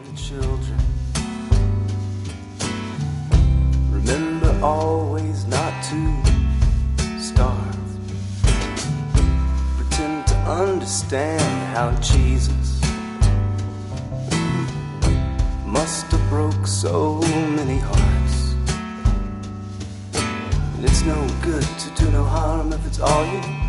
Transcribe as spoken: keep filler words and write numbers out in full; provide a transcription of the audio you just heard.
the children. Remember always not to starve. Pretend to understand how Jesus must have broke so many hearts. And it's no good to do no harm if it's all you